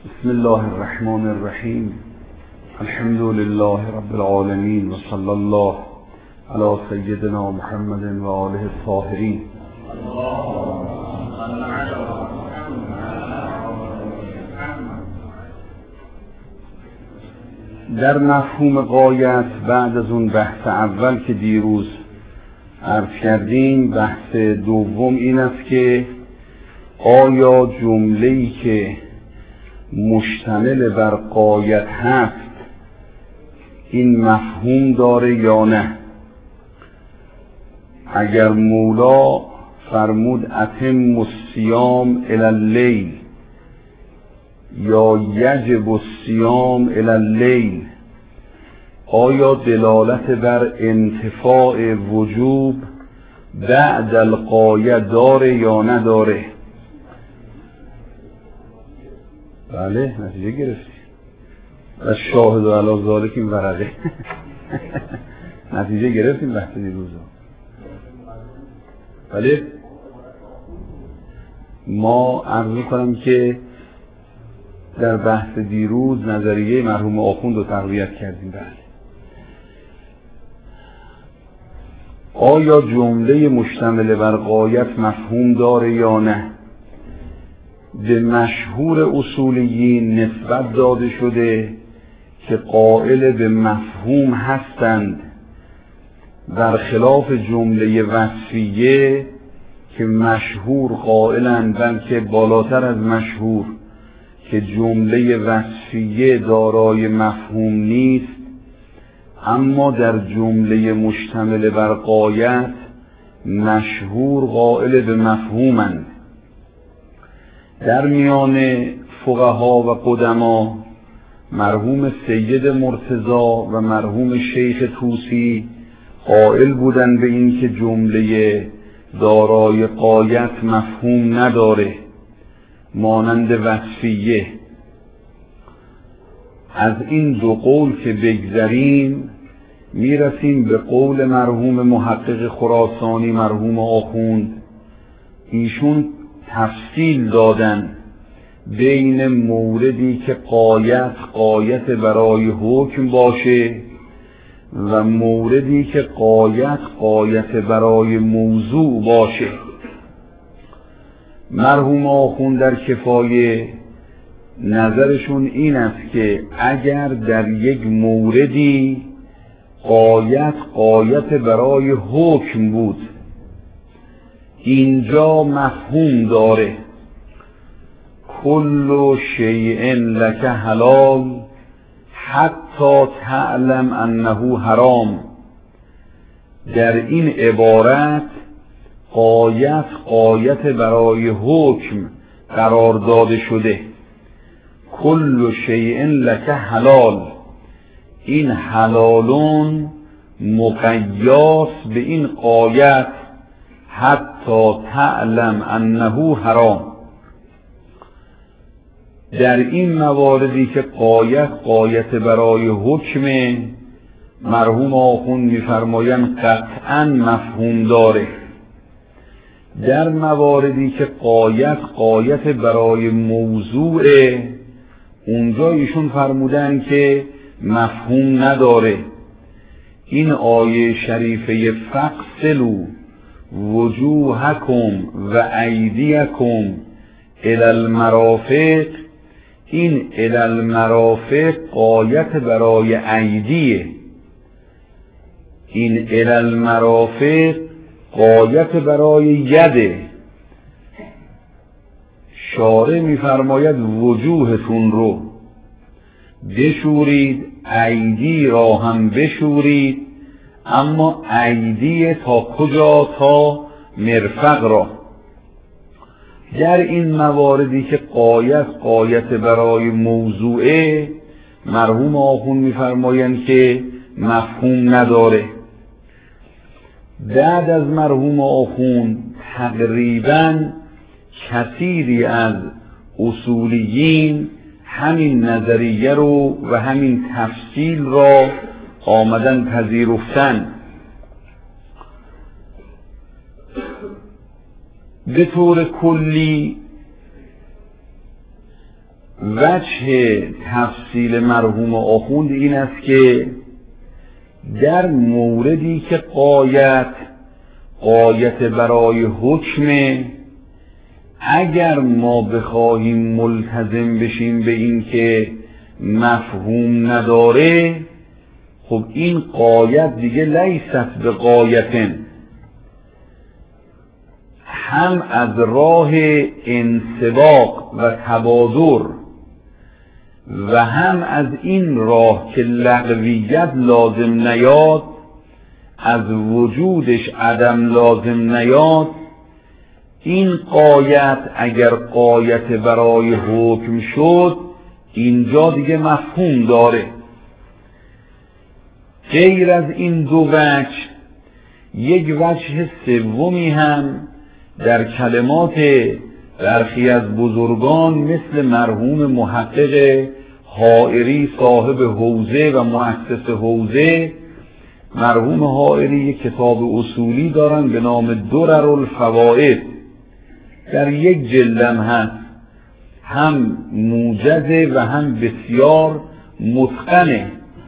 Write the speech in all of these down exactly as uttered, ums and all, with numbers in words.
بسم الله الرحمن الرحیم. الحمد لله رب العالمین و صلی الله علی سیدنا محمد و آله الطاهرین. در مفهوم غایت بعد از اون بحث اول که دیروز عرض کردیم، بحث دوم این است که آیا جمله‌ای که مشتمل بر غایت هست این مفهوم داره یا نه؟ اگر مولا فرمود اتم الصیام الی اللیل یا یجب الصیام الی اللیل، آیا دلالت بر انتفاع وجوب بعد الغایه داره یا نداره؟ بله، نتیجه گرفتی. و شاهد و علی ذالک این ورقه نتیجه گرفتیم بحث دیروزا. بله، ما عرض می‌کنم که در بحث دیروز نظریه مرحوم آخوند رو تقویت کردیم. بله، آیا جمله مشتمل بر غایت مفهوم داره یا نه؟ به مشهور اصولیین نسبت داده شده که قائل به مفهوم هستند، برخلاف جمله وصفیه که مشهور قائلند، بلکه بالاتر از مشهور که جمله وصفیه دارای مفهوم نیست، اما در جمله مشتمل بر غایت مشهور قائل به مفهومند. در میان فقها و قدما مرحوم سید مرتضی و مرحوم شیخ طوسی قائل بودند به این که جمله دارای غایت مفهوم نداره، مانند وصفیه. از این دو قول که بگذریم میرسیم به قول مرحوم محقق خراسانی مرحوم آخوند. ایشون تفصیل دادن بین موردی که غایت غایت برای حکم باشه و موردی که غایت غایت برای موضوع باشه. مرحوم آخوند در کفایه نظرشون این است که اگر در یک موردی غایت غایت برای حکم بود، اینجا مفهوم داره. کل شیء لک حلال حتی تعلم انه حرام. در این عبارت غایت غایت برای حکم قرار داده شده. کل شیء لک حلال، این حلالون مقیاس به این غایت حتی تعلم انه حرام. در این مواردی که غایت غایت برای حکم، مرحوم آخوند می‌فرمایند قطعاً مفهوم داره. در مواردی که غایت غایت برای موضوع، اونجا ایشون فرمودن که مفهوم نداره. این آیه شریفه فاغسلوا وجوهکم و ایدیکم الی المرافق، این الی المرافق غایت برای ایدیه، این الی المرافق غایت برای یده. شارع می‌فرماید وجوهتون رو بشورید، ایدی را هم بشورید، اما ایدی تا کجا؟ تا مرفق را. در این مواردی که غایت غایت برای موضوعه، مرحوم آخوند می‌فرمایند که مفهوم نداره. بعد از مرحوم آخوند تقریباً کثیری از اصولیین همین نظریه رو و همین تفصیل را آمدن پذیرفتن. به طور کلی وجه تفصیل مرحوم آخوند این است که در موردی که غایت غایت برای حکم، اگر ما بخواهیم ملتزم بشیم به این که مفهوم نداره، خب این غایت دیگه لیست به غایتن، هم از راه انسباق و تبادر و هم از این راه که لغویت لازم نیاد، از وجودش عدم لازم نیاد، این غایت اگر غایت برای حکم شد اینجا دیگه مفهوم داره. غیر از این دو وجه، یک وجه سومی هم در کلمات برخی از بزرگان مثل مرحوم محقق حائری صاحب حوزه و مؤسس حوزه، مرحوم حائری یک کتاب اصولی دارن به نام درر الفوائد، در یک جلدم هست، هم موجزه و هم بسیار متقنه.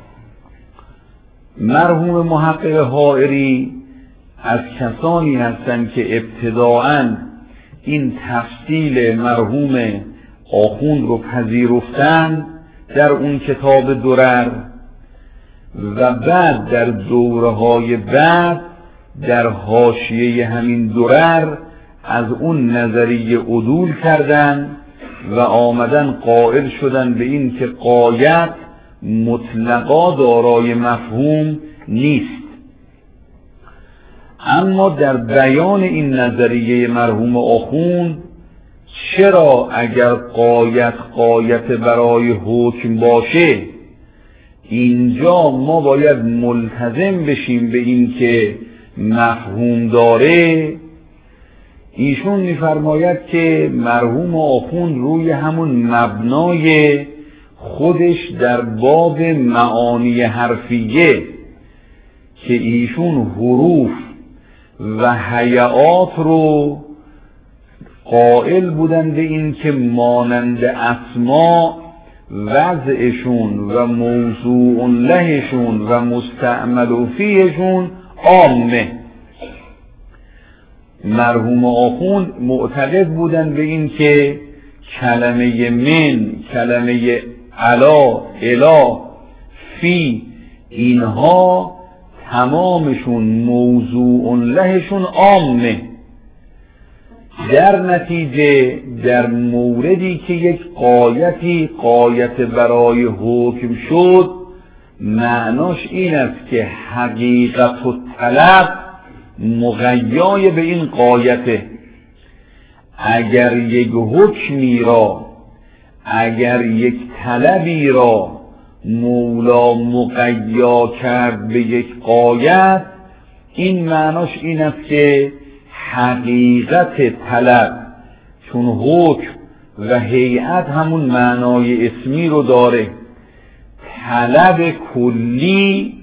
مرحوم محقق حائری از کسانی هستند که ابتداعاً این تفصیل مرحوم آخوند رو پذیرفتن در اون کتاب درر، و بعد در دوره‌های بعد در حاشیه همین درر از اون نظریه عدول کردن و آمدن قائل شدن به این که غایت مطلقا دارای مفهوم نیست. اما در بیان این نظریه مرحوم آخوند، چرا اگر غایت غایت برای حکم باشه اینجا ما باید ملتزم بشیم به این که مفهوم داره، ایشون می‌فرماید که مرحوم آخوند روی همون مبنای خودش در باب معانی حرفیه که ایشون حروف و هیئات رو قائل بودن به این که مانند اسما وضعشون و موضوع لهشون و مستعمل فیهشون عامه. مرحوم آخوند معتقد بودن به این که کلمه من، کلمه علا، اله، فی، اینها تمامشون موضوع لهشون عامه. در نتیجه در موردی که یک غایتی غایت برای حکم شد، معناش این است که حقیقت و طلب مغیای به این غایته. اگر یک حکمی را، اگر یک طلبی را مولا مغیا کرد به یک غایت، این معناش این است که حقیقت طلب، چون حکم و هیئت همون معنای اسمی رو داره، طلب کلی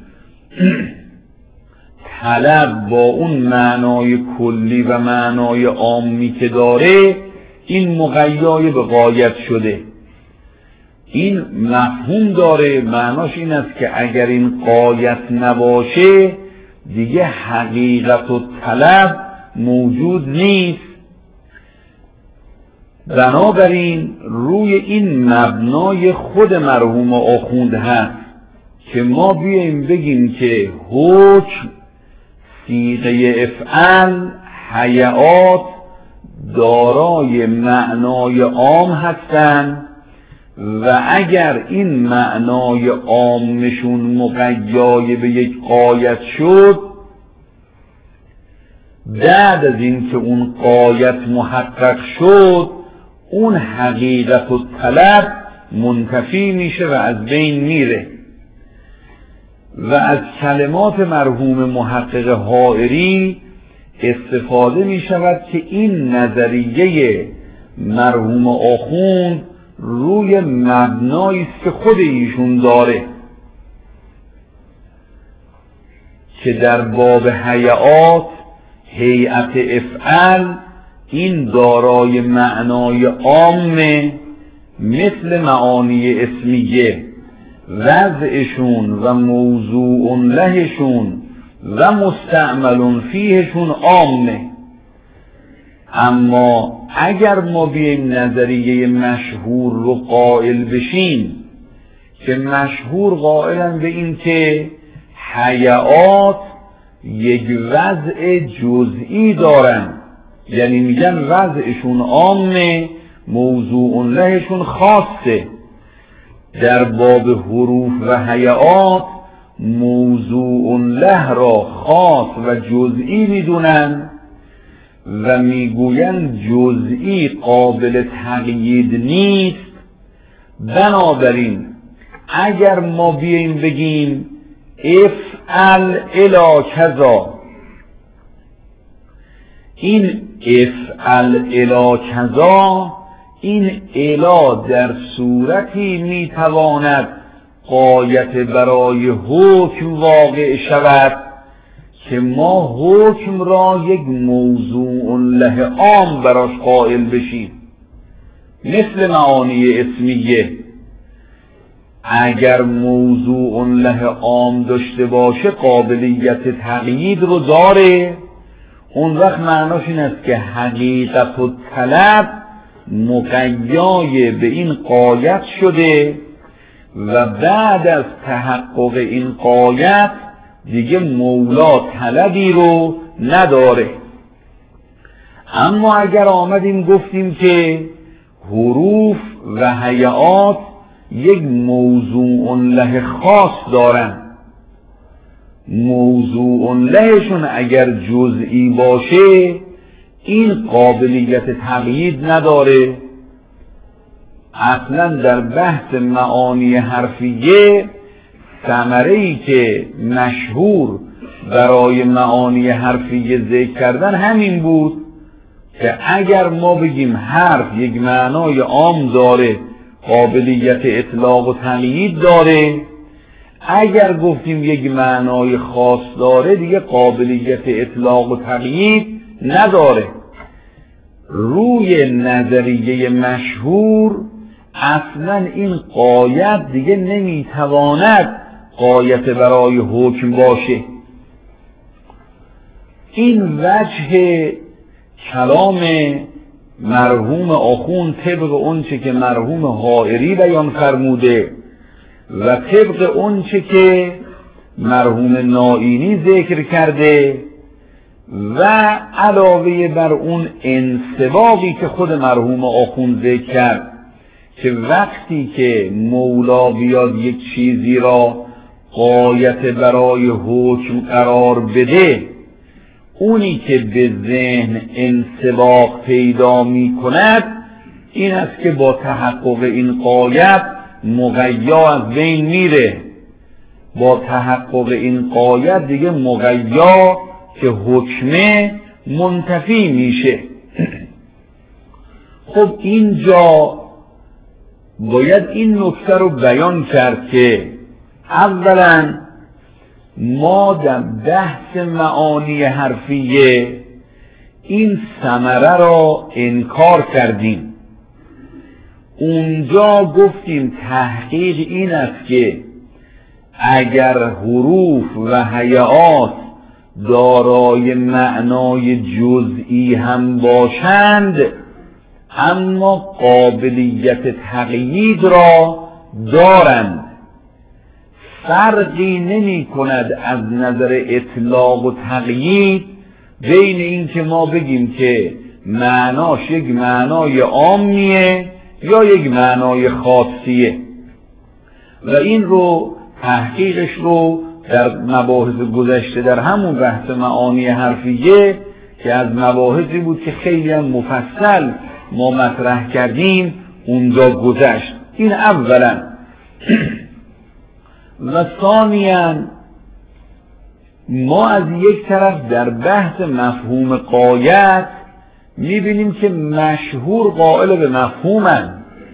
طلب با اون معنای کلی و معنای عامی که داره، این مغیای به غایت شده. این مفهوم داره، معناش این است که اگر این غایت نباشه دیگه حقیقت و طلب موجود نیست. بنابراین روی این مبنای خود مرحوم آخوند هست که ما بیاییم بگیم که حکم، صیغه افعل، هیئات دارای معنای عام هستند و اگر این معنای عامشون مقیای به یک غایت شد، بعد از این که اون غایت محقق شد، اون حقیقت و طلب منتفی میشه و از بین میره. و از کلمات مرحوم محقق حائری استفاده می شود که این نظریه مرحوم آخوند روی مبنایی است که خود ایشون داره، که در باب هیئات، هیئت افعل، این دارای معنای عامه مثل معانی اسمیه وضعشون و موضوع لهشون و مستعمل فیهشون عامه. اما اگر ما بیایم نظریه مشهور رو قائل بشیم که مشهور قائلن به این که حیات یک وضع جزئی دارن، یعنی میگن وضعشون عامه موضوع لهشون خاصه، در باب حروف و حیات موضوع له را خاص و جزئی میدونن و میگویند جزئی قابل تقیید نیست. بنابراین اگر ما بیاییم بگیم افعل الی کذا، این افعل الی کذا، این الا در صورتی میتواند غایت برای حکم واقع شود که ما حکم را یک موضوع له عام براش قائل بشیم، مثل معانی اسمیه. اگر موضوع له عام داشته باشه قابلیت تقیید رو داره، اون وقت معناش این است که حقیقت و طلب مقیای به این غایت شده و بعد از تحقق این غایت دیگه مولا طلبی رو نداره. اما اگر آمدیم گفتیم که حروف و هیئات یک موضوع له خاص دارن، موضوع لهشون اگر جزئی باشه این قابلیت تقیید نداره. اصلا در بحث معانی حرفیه ثمره‌ای که مشهور برای معانی حرفیه ذکر کردن همین بود که اگر ما بگیم حرف یک معنای عام داره قابلیت اطلاق و تقیید داره، اگر گفتیم یک معنای خاص داره دیگه قابلیت اطلاق و تقیید نداره. روی نظریه مشهور اصلا این غایت دیگه نمیتواند غایت برای حکم باشه. این وجه کلام مرحوم آخوند طبق اونچه که مرحوم حائری بیان فرموده و طبق اونچه که مرحوم نائینی ذکر کرده و علاوه بر اون انسباقی که خود مرحوم آخوند ذکر کرد که وقتی که مولا بیاد یک چیزی را غایت برای حکم قرار بده، اونی که به ذهن انسباق پیدا می کند این است که با تحقق این غایت مغیا از بین میره. با تحقق این غایت دیگه مغیا که حکمه منتفی میشه. خب اینجا باید این نکته رو بیان کرد که اولا ما در بحث معانی حرفیه این ثمره را انکار کردیم. اونجا گفتیم تحقیق این است که اگر حروف و هیئات دارای معنای جزئی هم باشند اما قابلیت تقیید را دارند، فرقی نمی کند از نظر اطلاق و تقیید بین این که ما بگیم که معناش یک معنای عامیه یا یک معنای خاصیه. و این رو تحقیقش رو در مباحث گذشته در همون بحث معانی حرفیه که از مباحثی بود که خیلی هم مفصل ما مطرح کردیم اونجا گذشت. این اولا. و ثانیاً ما از یک طرف در بحث مفهوم غایت میبینیم که مشهور قائل به مفهومن،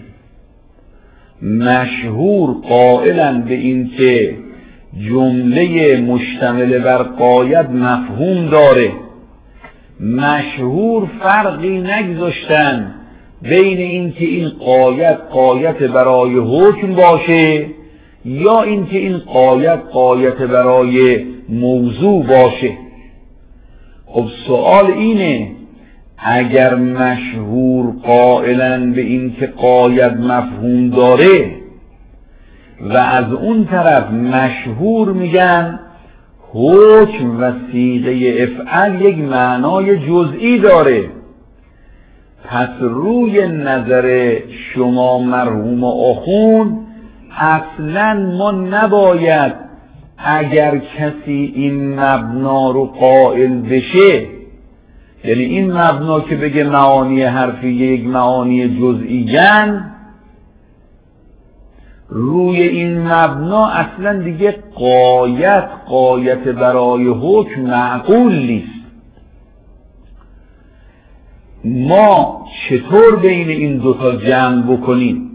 مشهور قائلن به این که جمله مشتمل بر غایت مفهوم داره، مشهور فرقی نگذاشتن بین اینکه این غایت غایت برای حکم باشه یا اینکه این غایت غایت برای موضوع باشه. خب سوال اینه اگر مشهور قائلن به اینکه غایت مفهوم داره و از اون طرف مشهور میگن حکم و صیغه افعل یک معنای جزئی داره، پس روی نظر شما مرحوم آخوند اصلا ما نباید اگر کسی این مبنا رو قائل بشه، یعنی این مبنا که بگه معانی حرفی یک معانی جزئی‌اند، روی این مبنا اصلا دیگه غایت غایت برای حکم معقول نیست. ما چطور بین این دوتا جمع بکنیم؟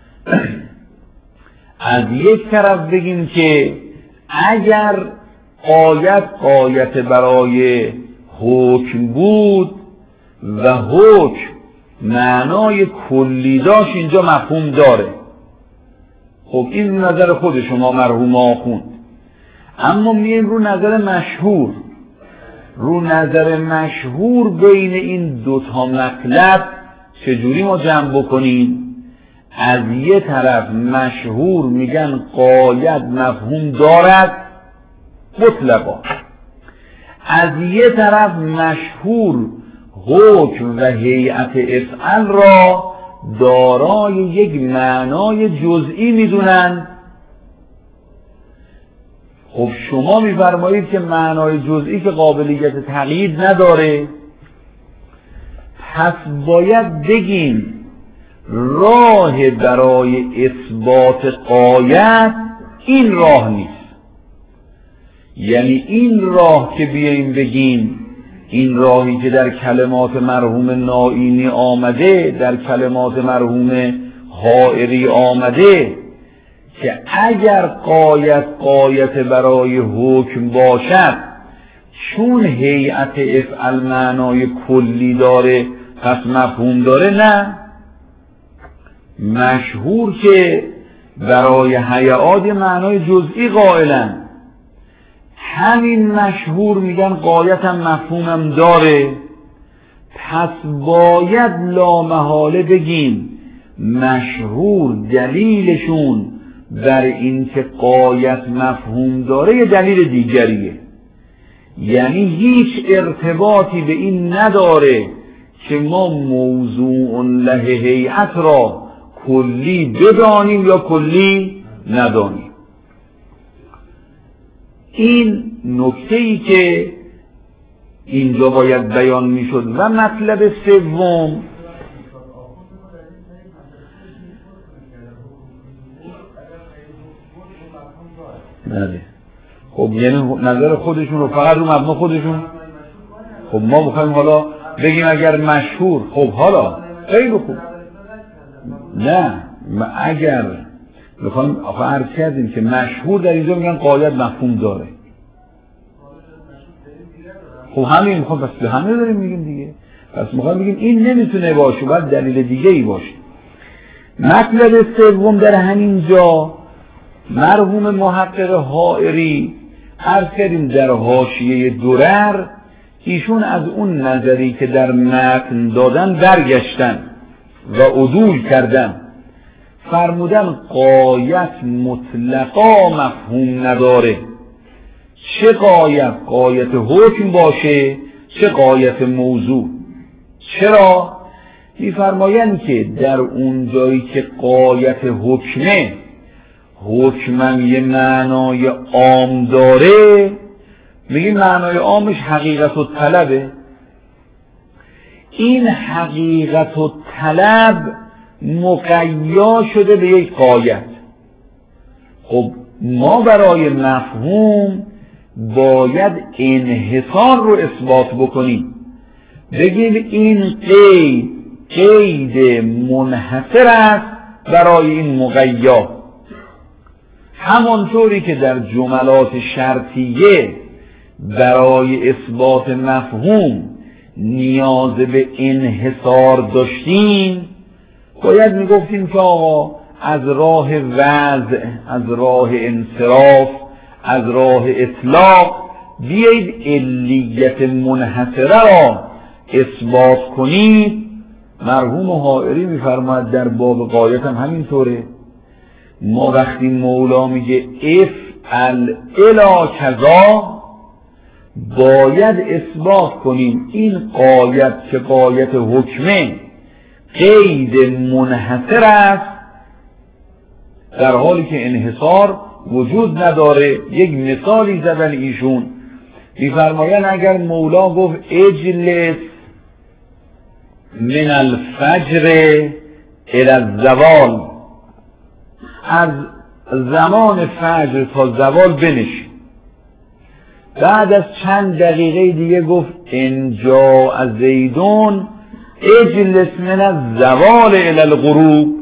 از یک طرف بگیم که اگر غایت غایت برای حکم بود و حکم معنای کلی داشت اینجا مفهوم داره. خب این نظر خود شما مرحوم آخوند. اما میایم رو نظر مشهور. رو نظر مشهور بین این دوتا مطلب چجوری ما جمع بکنیم؟ از یه طرف مشهور میگن غایت مفهوم دارد مطلقا، از یه طرف مشهور حکم و هیئت افعل را دارای یک معنای جزئی میدونن. خب شما میفرمایید که معنای جزئی که قابلیت تغییر نداره، پس باید بگیم راه برای اثبات غایت این راه نیست. یعنی این راه که بیاییم بگیم این راهی که در کلمات مرحوم نائینی آمده، در کلمات مرحوم حائری آمده، که اگر غایت غایت برای حکم باشد چون هیئت افعل معنای کلی داره پس مفهوم داره. نه، مشهور که برای هیئات معنای جزئی قائلن، همین مشهور میگن غایتم مفهومم داره، پس باید لامحاله بگیم مشهور دلیلشون بر این که غایت مفهوم داره یه دلیل دیگریه. یعنی هیچ ارتباطی به این نداره که ما موضوع له هیئت را کلی بدانیم یا کلی ندانیم. این نکته‌ای که اینجا باید بیان میشد. و مطلب سوم، بله خب یعنی نظر خودشون رو فقط رو مبنا خودشون. خب ما بخوایم حالا بگیم اگر مشهور، خب حالا خیلی خوب، نه اگر بخوایم آخه عرض کردیم که مشهور در اینجا میگن غایت مفهوم داره. خب همین میخوام پس به همه داریم میگیم دیگه، پس میخوام بگیم این نمیتونه باشه، باید دلیل دیگه ای باشه. مطلب سوم در همین جا مرحوم محقق حائری عرض کردیم در حاشیه درر، ایشون از اون نظری که در متن دادن برگشتن و عدول کردن، فرمودن غایت مطلقا مفهوم نداره، چه غایت غایت حکم باشه چه غایت موضوع. چرا؟ میفرمایند که در اون جایی که غایت حکمه، حکمم یه معنای عام داره، میگه معنای عامش حقیقت و طلبه. این حقیقت و طلب مقیا شده به یک غایت. خب ما برای مفهوم باید انحصار رو اثبات بکنیم، بگیم این قید قید منحصر است برای این مقیا، همانطوری که در جملات شرطیه برای اثبات مفهوم نیاز به انحصار داشتیم، باید میگفتیم که آقا از راه وضع، از راه انصراف، از راه اطلاق بیایید علیت منحصره را اثبات کنید. مرحوم حائری میفرماید در باب غایت هم همینطوره. ما وقتی مولا میگه افعل الی کذا باید اثبات کنیم این غایت که غایت حکمه قید منحصر است، در حالی که انحصار وجود نداره. یک مثالی زدن ایشون، میفرمایند اگر مولا گفت اجلس من الفجر الی الزوال، از زمان فجر تا زوال بنشین، بعد از چند دقیقه دیگه گفت انجا از زیدون اجلس من الزوال الی الغروب،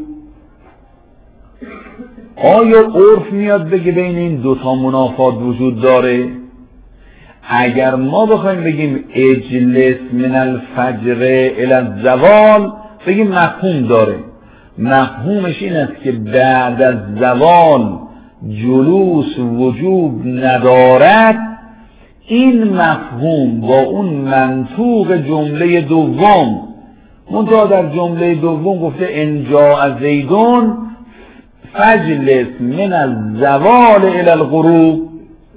آیا عرف میاد بگه بین این دوتا منافات وجود داره؟ اگر ما بخوایم بگیم اجلس من الفجر الی الزوال بگیم مفهوم داره. مفهومش این است که بعد از زوال جلوس وجود ندارد. این مفهوم با اون منطوق جمله دوم، منتها در جمله دوم گفته انجا از زیدون فجلس من الزوال الی الغروب،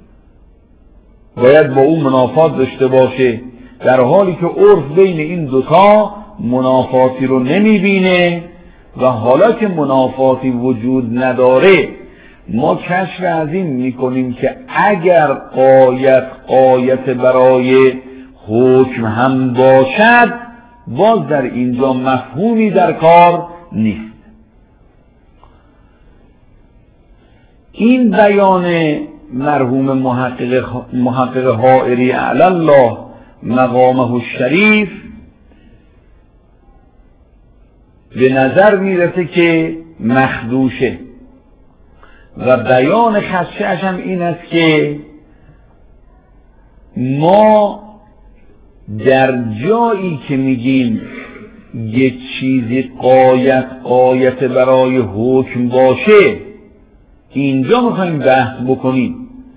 باید با اون منافات داشته باشه، در حالی که عرف بین این دوتا منافاتی رو نمیبینه. و حالا که منافاتی وجود نداره ما کشف از این میکنیم که اگر غایت غایت برای حکم هم باشد باز در اینجا مفهومی در کار نیست. این بیان مرحوم محقق محقق حائری اعلی الله مقامه الشریف به نظر میرسه که مخدوشه و بیان خدشه‌اش هم این است که ما در جایی که میگیم یک چیزی غایت غایت برای حکم باشه اینجا میخوایم بحث بکنیم.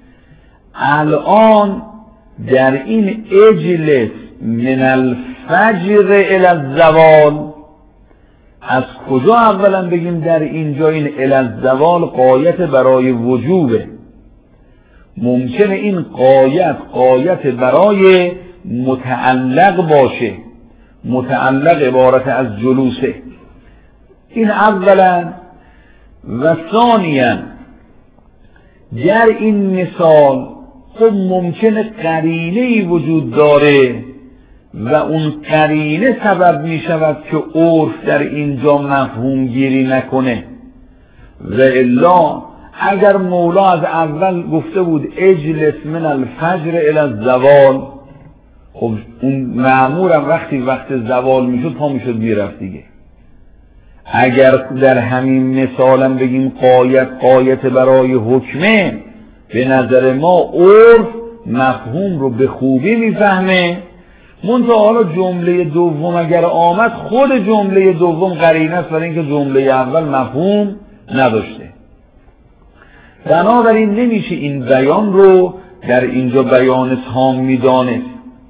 الان در این اجلس من الفجر الی الزوال از کجا اولا بگیم در اینجا این الی الزوال غایت برای وجوبه؟ ممکنه این غایت غایت برای متعلق باشه، متعلق عبارت از جلوسه. این اولا. و ثانیا در این مثال خب ممکنه قرینه‌ای وجود داره و اون قرینه سبب می شود که عرف در اینجا مفهوم گیری نکنه. و الا اگر مولا از اول گفته بود اجلس من الفجر الی الزوال، خب اون مأمورم وقتی وقت زوال میشد پا میشد میرفت دیگه. اگر در همین مثالم بگیم قایت قایت برای حکمه، به نظر ما عرف مفهوم رو به خوبی میفهمه. منتها حالا جمله دوم اگر آمد خود جمله دوم قرینه است برای اینکه جمله اول مفهوم نداشته. بنابراین نمیشه این بیان رو در اینجا بیان تام میدانست.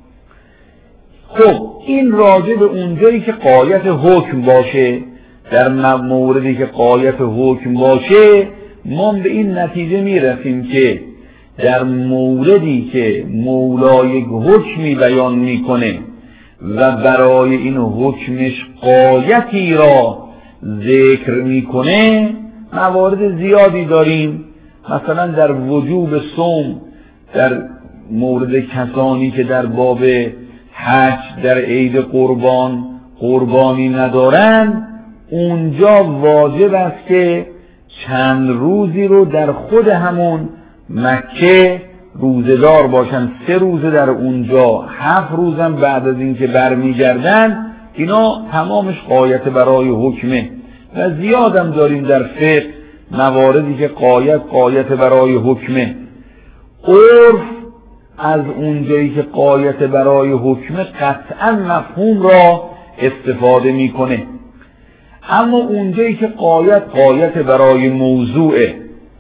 خب این راجع به اونجایی که غایت حکم باشه، در موردی که غایت حکم باشه ما به این نتیجه میرسیم که در موردی که مولا یک حکمی بیان میکنه و برای این حکمش غایتی را ذکر میکنه موارد زیادی داریم. مثلا در وجوب صوم، در مورد کسانی که در باب حج در عید قربان قربانی ندارند، اونجا واجب است که چند روزی رو در خود همون مکه روزدار باشن، سه روزه در اونجا، هفت روزم بعد از اینکه برمیگردن. اینا تمامش غایت برای حکمه. و زیادم داریم در فقه مواردی که غایت غایت برای حکمه. عرف از اونجایی که غایت برای حکمه قطعا مفهوم را استفاده میکنه. اما اونجایی که غایت غایت برای موضوعه،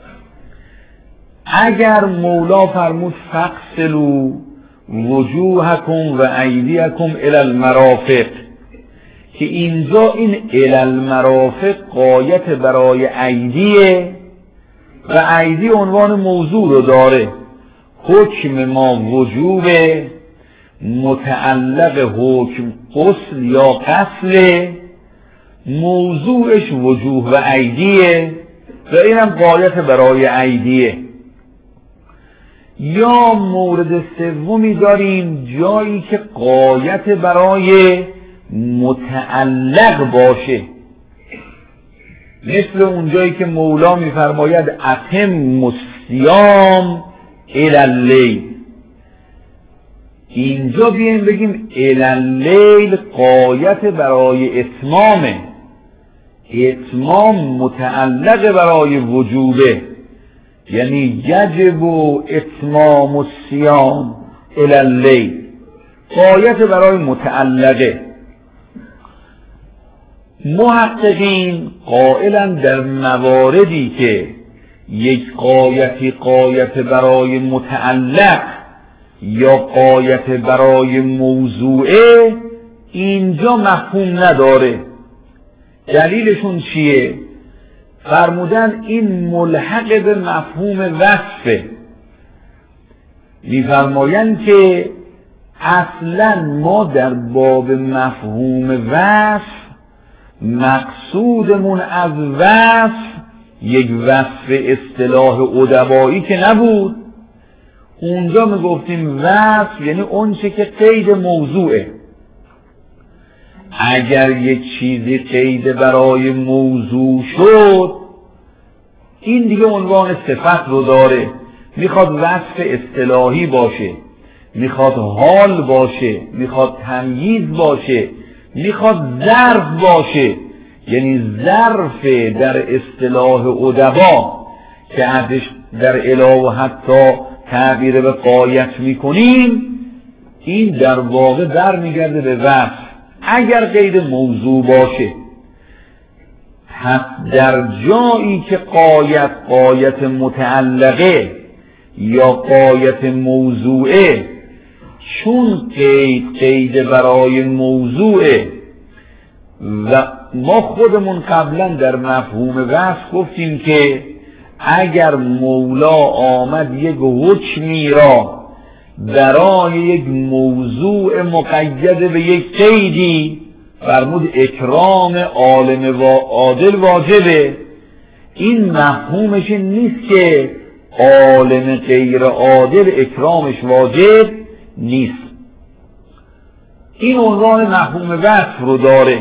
اگر مولا فرمود فغسلوا وجوهکم و ایدیکم الی المرافق، که اینجا این الی المرافق غایت برای ایدیه و ایدی عنوان موضوع رو داره. حکم ما وجوب، متعلق حکم غسل یا غسل، موضوعش وجوه و ایدیه و اینم غایت برای ایدیه. یا مورد سومی داریم جایی که غایت برای متعلق باشه، مثل اون جایی که مولا میفرماید اتم الصیام الی اللیل. اینجا بیایم بگیم الی اللیل غایت برای اتمامه، اتمام متعلق برای وجوبه، یعنی یجب اتمام الصیام الی اللیل، غایت برای متعلقه. محققین قائلا در مواردی که یک غایتی غایت برای متعلق یا غایت برای موضوعه اینجا مفهوم نداره. دلیلشون چیه؟ فرمودن این ملحق به مفهوم وصفه. میفرمایند که اصلا ما در باب مفهوم وصف مقصودمون از وصف یک وصف اصطلاح ادبایی که نبود. اونجا میگفتیم وصف یعنی اون چه که قید موضوعه. اگر یک چیزی قید برای موضوع شد این دیگه عنوان صفت رو داره، میخواد وصف اصطلاحی باشه، میخواد حال باشه، میخواد تمییز باشه، میخواد ظرف باشه، یعنی ظرف در اصطلاح ادبا که ازش در علاوه حتی تعبیر به غایت میکنیم، این در واقع در میگرده به وصف اگر قید موضوع باشه. پس در جایی که غایت غایت متعلقه یا غایت موضوعه، چون قید قید برای موضوعه و ما خودمون قبلا در مفهوم وصف گفتیم که اگر مولا آمد یک حکمی را برای یک موضوع مقید به یک قیدی فرمود اکرام عالم و عادل واجبه، این مفهومش نیست که عالم غیر عادل اکرامش واجب نیست. این عنوان مفهوم وصف رو داره.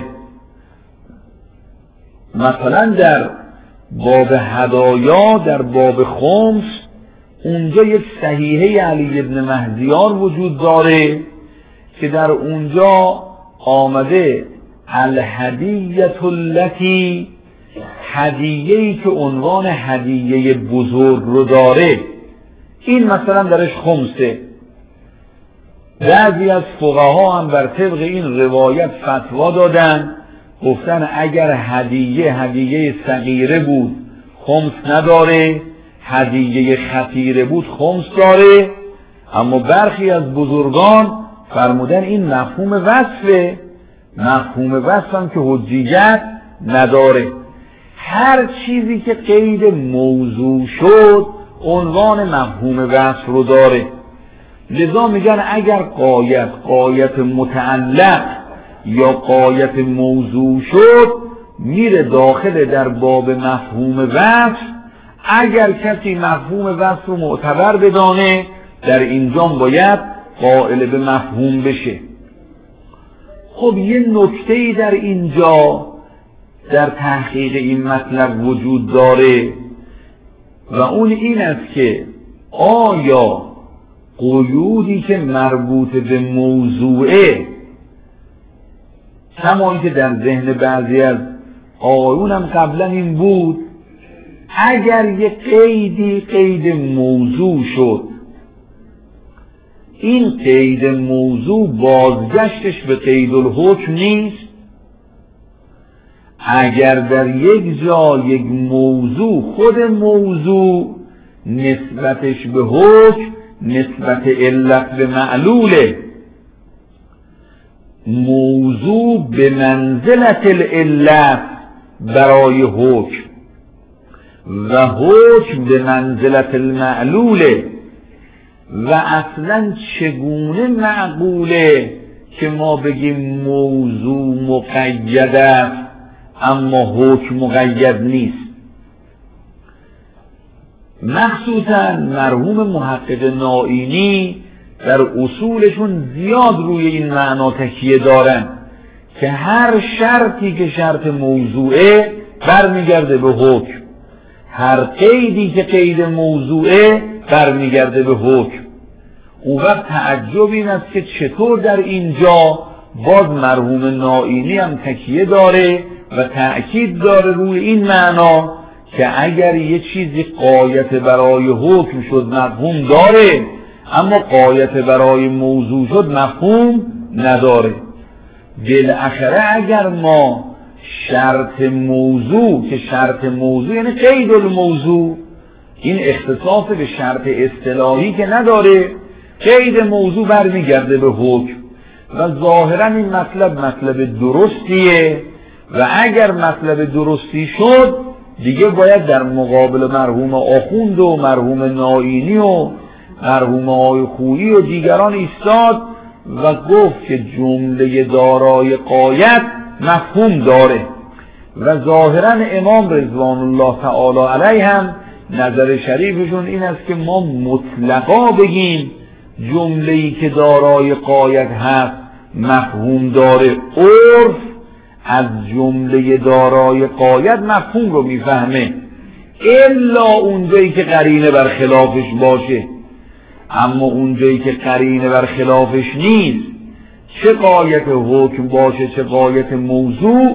مثلا در باب هدایا، در باب خمس، اونجا یک صحیحه علی ابن مهدیار وجود داره که در اونجا آمده الهدیة التي، هدیه‌ای که عنوان هدیه بزرگ رو داره. این مثلا درش خمسه. بعضی از فقها هم بر طبق این روایت فتوا دادن، گفتن اگر هدیه هدیه صغیره بود خمس نداره، هدیه خطیره بود خمس داره. اما برخی از بزرگان فرمودن این مفهوم وصفه، مفهوم وصف هم که حجیت نداره. هر چیزی که قید موضوع شد عنوان مفهوم وصف رو داره. لذا میگن اگر غایت غایت متعلق یا غایت موضوع شد میره داخل در باب مفهوم وصف. اگر کسی مفهوم وصف رو معتبر بدانه در اینجا باید قائل به مفهوم بشه. خب یه نکته‌ای در اینجا در تحقیق این مطلب وجود داره و اون این است که آیا قیودی که مربوط به موضوعه، کما که در ذهن بعضی از آقایون هم قبلا این بود، اگر یه قیدی قید موضوع شد، این قید موضوع بازگشتش به قید الحکم نیست. اگر در یک جا یک موضوع خود موضوع نسبتش به حکم نسبت علت به معلوله، موضوع به منزلت العلت برای حکم و حکم به منزلت المعلوله، و اصلا چگونه معقوله که ما بگیم موضوع مقید است اما حکم مقید نیست؟ مخصوصا مرحوم محقق نائینی در اصولشون زیاد روی این معنا تکیه دارن که هر شرطی که شرط موضوعه برمیگرده به حکم، هر قیدی که قید موضوعه برمیگرده به حکم. اون وقت تعجب این است که چطور در اینجا باز مرحوم نائینی هم تکیه داره و تأکید داره روی این معنا که اگر یه چیزی غایت برای حکم شد مفهوم داره اما غایت برای موضوع شد مفهوم نداره. بالاخره اگر ما شرط موضوع که شرط موضوع یعنی قید الموضوع، این اختصاص به شرط اصطلاحی که نداره، قید موضوع برمیگرده به حکم و ظاهرا این مطلب مطلب درستیه و اگر مطلب درستی شد دیگه باید در مقابل مرحوم آخوند و مرحوم نائینی و مرحوم آقای خویی و دیگران ایستاد و گفت که جمله دارای غایت مفهوم داره. و ظاهرا امام رضوان الله تعالی علیه هم نظر شریفشون این است که ما مطلقا بگیم جمله‌ای که دارای غایت هست مفهوم داره. عرف از جمله دارای غایت مفهوم رو میفهمه الا اونجایی که قرینه بر خلافش باشه، اما اونجایی که قرینه بر خلافش نیست، چه غایت حکم باشه چه غایت موضوع،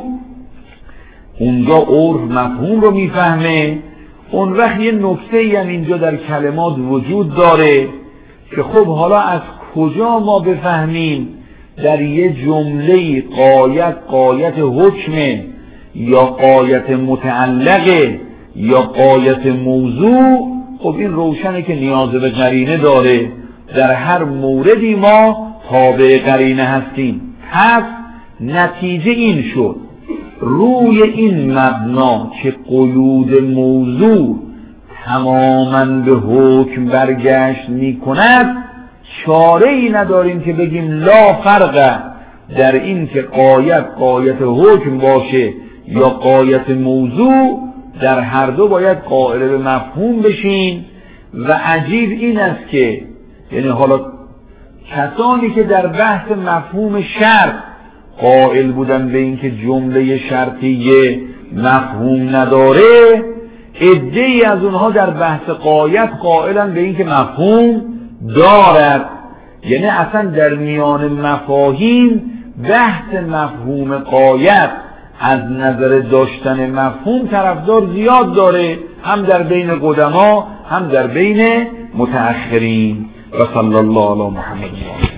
اونجا عرف مفهوم رو میفهمه. اون وقت یه نکته هم اینجا در کلمات وجود داره که خب حالا از کجا ما بفهمیم در یه جمله غایت غایت حکمه یا غایت متعلقه یا غایت موضوع؟ خب این روشنه که نیاز به قرینه داره. در هر موردی ما تابع قرینه هستیم. پس نتیجه این شد روی این مبنا که قیود موضوع تماما به حکم برگشت می کند، چاره ای نداریم که بگیم لا فرق در این که غایت غایت حکم باشه یا غایت موضوع، در هر دو باید قائل به مفهوم بشین. و عجیب این است که یعنی حالا کسانی که در بحث مفهوم شرط قائل بودن به این که جمله شرطیه مفهوم نداره، عده‌ای از اونها در بحث غایت قائلن به این که مفهوم دارد. یعنی اصلا در میان مفاهیم بحث مفهوم غایت از نظر داشتن مفهوم طرفدار زیاد داره، هم در بین قدما هم در بین متأخرین. و صلی الله علی محمد.